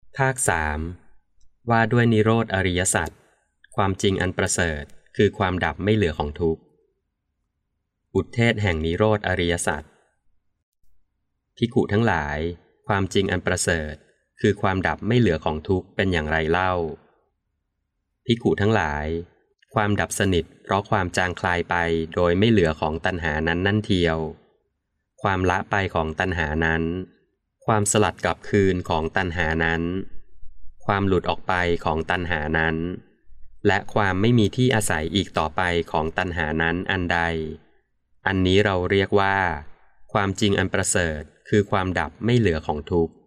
ภาคสามว่าด้วยนิโรธอริยสัจความจริงอันประเสริฐคือความดับไม่เหลือของทุกข์อุทเทศแห่งนิโรธอริยสัจภิกขุทั้งหลายความจริงอันประเสริฐคือความดับไม่เหลือของทุกข์เป็นอย่างไรเล่าภิกขุทั้งหลายความดับสนิทเพราะความจางคลายไปโดยไม่เหลือของตัณหานั้นนั่นเทียวความละไปของตัณหานั้นความสลัดกลับคืนของตัณหานั้นความหลุดออกไปของตัณหานั้นและความไม่มีที่อาศัยอีกต่อไปของตัณหานั้นอันใดอันนี้เราเรียกว่าความจริงอันประเสริฐคือความดับไม่เหลือของทุกข์